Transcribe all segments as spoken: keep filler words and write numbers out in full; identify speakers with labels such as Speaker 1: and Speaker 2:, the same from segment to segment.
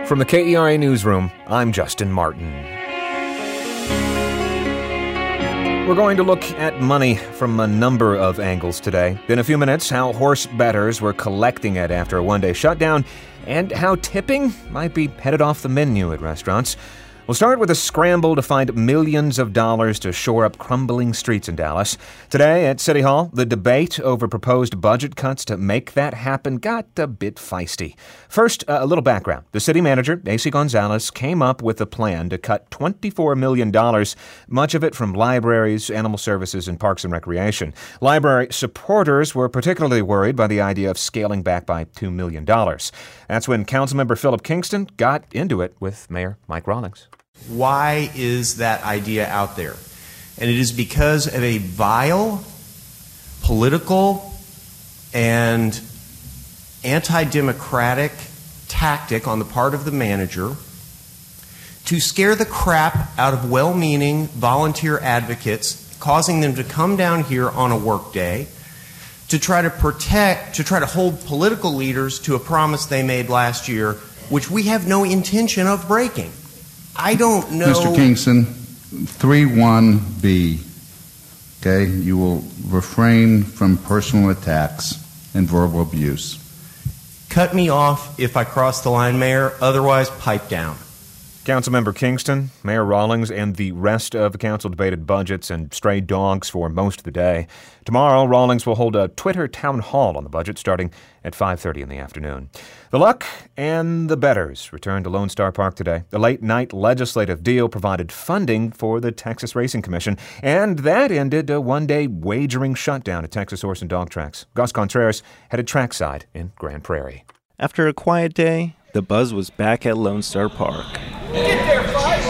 Speaker 1: From the K E R A Newsroom, I'm Justin Martin. We're going to look at money from a number of angles today. In a few minutes, how horse bettors were collecting it after a one-day shutdown, and how tipping might be headed off the menu at restaurants. We'll start with a scramble to find millions of dollars to shore up crumbling streets in Dallas. Today at City Hall, the debate over proposed budget cuts to make that happen got a bit feisty. First, a little background. The city manager, A C Gonzalez, came up with a plan to cut twenty-four million dollars, much of it from libraries, animal services, and parks and recreation. Library supporters were particularly worried by the idea of scaling back by two million dollars. That's when Councilmember Philip Kingston got into it with Mayor Mike Rawlings.
Speaker 2: Why is that idea out there? And it is because of a vile, political, and anti-democratic tactic on the part of the manager to scare the crap out of well-meaning volunteer advocates, causing them to come down here on a work day to try to protect, to try to hold political leaders to a promise they made last year, which we have no intention of breaking. I don't know.
Speaker 3: Mister Kingston, three one B, okay, you will refrain from personal attacks and verbal abuse.
Speaker 2: Cut me off if I cross the line, Mayor. Otherwise, pipe down.
Speaker 1: Councilmember Kingston, Mayor Rawlings, and the rest of the council debated budgets and stray dogs for most of the day. Tomorrow, Rawlings will hold a Twitter town hall on the budget starting at five thirty in the afternoon. The Luck and the Bettors returned to Lone Star Park today. The late-night legislative deal provided funding for the Texas Racing Commission, and that ended a one-day wagering shutdown at Texas Horse and Dog Tracks. Gus Contreras headed trackside in Grand Prairie.
Speaker 4: After a quiet day, the buzz was back at Lone Star Park.
Speaker 5: Get there, five.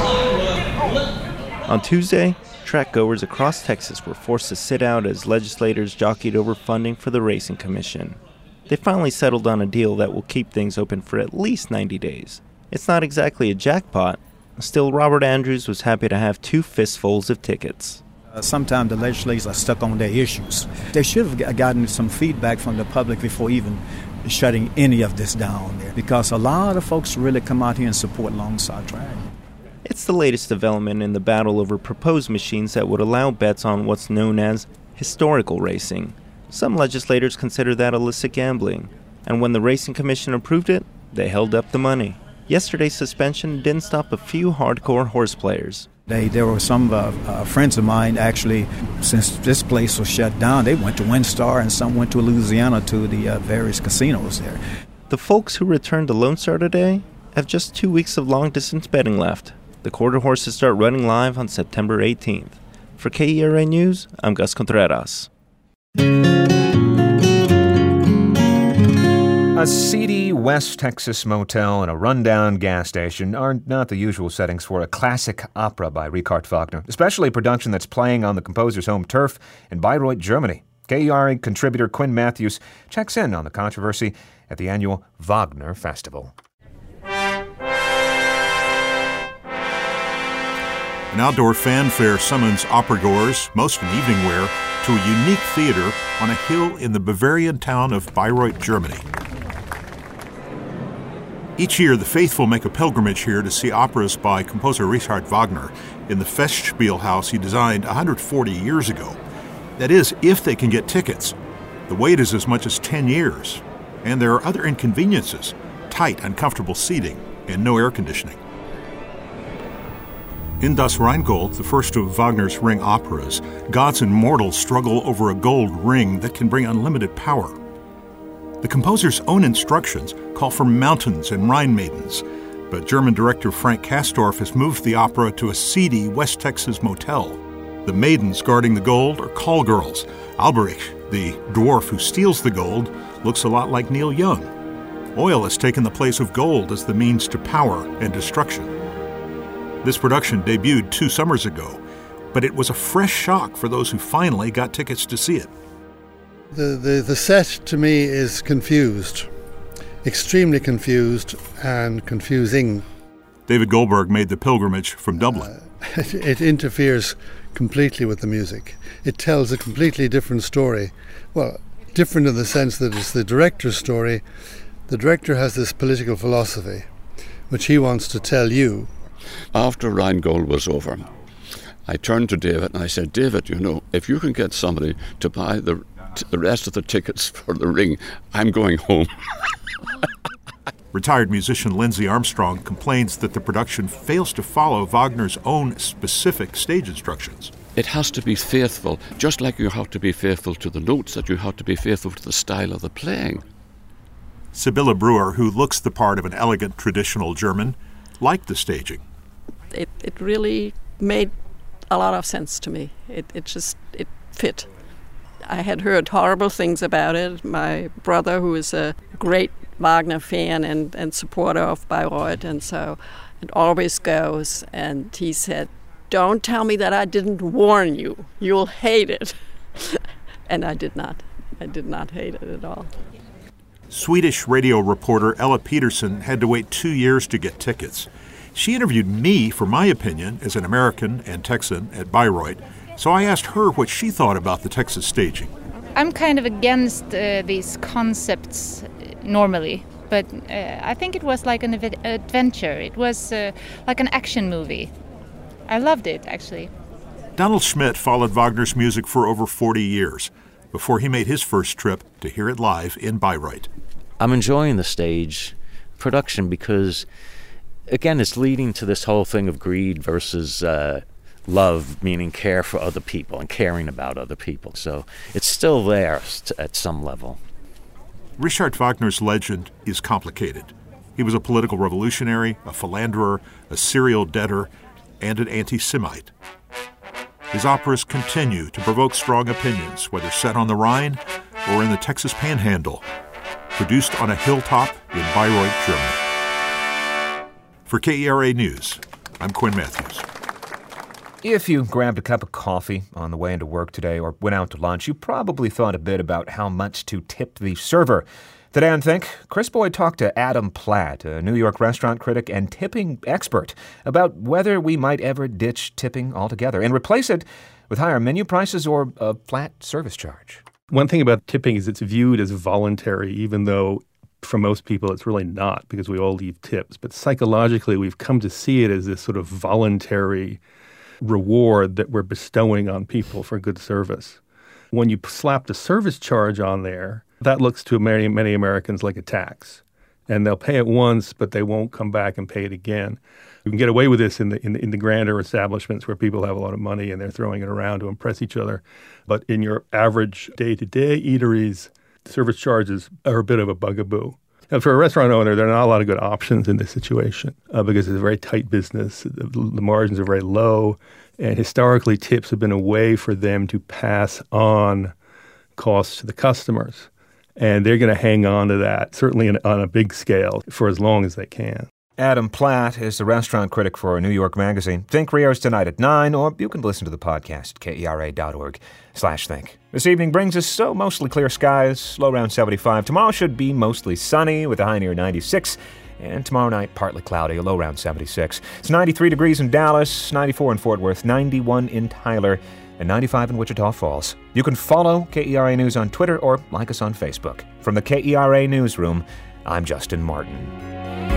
Speaker 4: On Tuesday, track goers across Texas were forced to sit out as legislators jockeyed over funding for the Racing Commission. They finally settled on a deal that will keep things open for at least ninety days. It's not exactly a jackpot. Still, Robert Andrews was happy to have two fistfuls of tickets.
Speaker 6: Uh, sometimes the legislators are stuck on their issues. They should have gotten some feedback from the public before even shutting any of this down there, because a lot of folks really come out here and support Lone Star Track.
Speaker 4: It's the latest development in the battle over proposed machines that would allow bets on what's known as historical racing. Some legislators consider that illicit gambling, and when the Racing Commission approved it, they held up the money. Yesterday's suspension didn't stop a few hardcore horse players.
Speaker 6: They, there were some uh, uh, friends of mine, actually, since this place was shut down, they went to WinStar and some went to Louisiana to the uh, various casinos there.
Speaker 4: The folks who returned to Lone Star today have just two weeks of long-distance betting left. The quarter horses start running live on September eighteenth. For K E R A News, I'm Gus Contreras.
Speaker 1: A seedy West Texas motel and a rundown gas station are not the usual settings for a classic opera by Richard Wagner, especially a production that's playing on the composer's home turf in Bayreuth, Germany. K E R A contributor Quinn Matthews checks in on the controversy at the annual Wagner Festival.
Speaker 7: An outdoor fanfare summons opera-goers, most in evening wear, to a unique theater on a hill in the Bavarian town of Bayreuth, Germany. Each year, the faithful make a pilgrimage here to see operas by composer Richard Wagner in the Festspielhaus he designed one hundred forty years ago. That is, if they can get tickets. The wait is as much as ten years. And there are other inconveniences, tight, uncomfortable seating, and no air conditioning. In Das Rheingold, the first of Wagner's ring operas, gods and mortals struggle over a gold ring that can bring unlimited power. The composer's own instructions call for mountains and Rhine maidens, but German director Frank Kastorf has moved the opera to a seedy West Texas motel. The maidens guarding the gold are call girls. Alberich, the dwarf who steals the gold, looks a lot like Neil Young. Oil has taken the place of gold as the means to power and destruction. This production debuted two summers ago, but it was a fresh shock for those who finally got tickets to see it.
Speaker 8: The, the, the set, to me, is confused, extremely confused and confusing.
Speaker 7: David Goldberg made the pilgrimage from Dublin.
Speaker 8: Uh, it, it interferes completely with the music. It tells a completely different story. Well, different in the sense that it's the director's story. The director has this political philosophy, which he wants to tell you.
Speaker 5: After Rheingold was over, I turned to David and I said, David, you know, if you can get somebody to buy the the rest of the tickets for the Ring, I'm going home.
Speaker 7: Retired musician Lindsay Armstrong complains that the production fails to follow Wagner's own specific stage instructions.
Speaker 5: It has to be faithful, just like you have to be faithful to the notes, that you have to be faithful to the style of the playing.
Speaker 7: Sibylle Brewer, who looks the part of an elegant traditional German, liked the staging.
Speaker 9: It it really made a lot of sense to me. It it just it fit. I had heard horrible things about it. My brother, who is a great Wagner fan and, and supporter of Bayreuth, and so it always goes, and he said, don't tell me that I didn't warn you. You'll hate it. And I did not. I did not hate it at all.
Speaker 7: Swedish radio reporter Ella Peterson had to wait two years to get tickets. She interviewed me for my opinion as an American and Texan at Bayreuth, so I asked her what she thought about the Texas staging.
Speaker 10: I'm kind of against uh, these concepts normally, but uh, I think it was like an av- adventure. It was uh, like an action movie. I loved it, actually.
Speaker 7: Donald Schmidt followed Wagner's music for over forty years before he made his first trip to hear it live in Bayreuth.
Speaker 11: I'm enjoying the stage production because, again, it's leading to this whole thing of greed versus uh, love, meaning care for other people and caring about other people. So it's still there at some level.
Speaker 7: Richard Wagner's legend is complicated. He was a political revolutionary, a philanderer, a serial debtor, and an anti-Semite. His operas continue to provoke strong opinions, whether set on the Rhine or in the Texas Panhandle, produced on a hilltop in Bayreuth, Germany. For K E R A News, I'm Quinn Matthews.
Speaker 1: If you grabbed a cup of coffee on the way into work today or went out to lunch, you probably thought a bit about how much to tip the server. Today on Think, Chris Boyd talked to Adam Platt, a New York restaurant critic and tipping expert, about whether we might ever ditch tipping altogether and replace it with higher menu prices or a flat service charge.
Speaker 12: One thing about tipping is it's viewed as voluntary, even though for most people it's really not, because we all leave tips. But psychologically, we've come to see it as this sort of voluntary reward that we're bestowing on people for good service. When you slap the service charge on there, that looks to many, many Americans like a tax. And they'll pay it once, but they won't come back and pay it again. You can get away with this in the, in the in the grander establishments where people have a lot of money and they're throwing it around to impress each other. But in your average day-to-day eateries, service charges are a bit of a bugaboo. And for a restaurant owner, there are not a lot of good options in this situation uh, because it's a very tight business. The, the margins are very low. And historically, tips have been a way for them to pass on costs to the customers. And they're going to hang on to that, certainly in, on a big scale, for as long as they can.
Speaker 1: Adam Platt is the restaurant critic for New York Magazine. Think re-airs tonight at nine, or you can listen to the podcast at kera.org slash think. This evening brings us so mostly clear skies, low around seventy-five. Tomorrow should be mostly sunny with a high near ninety-six. And tomorrow night, partly cloudy, a low around seventy-six. It's ninety-three degrees in Dallas, ninety-four in Fort Worth, ninety-one in Tyler, and ninety-five in Wichita Falls. You can follow K E R A News on Twitter or like us on Facebook. From the K E R A Newsroom, I'm Justin Martin.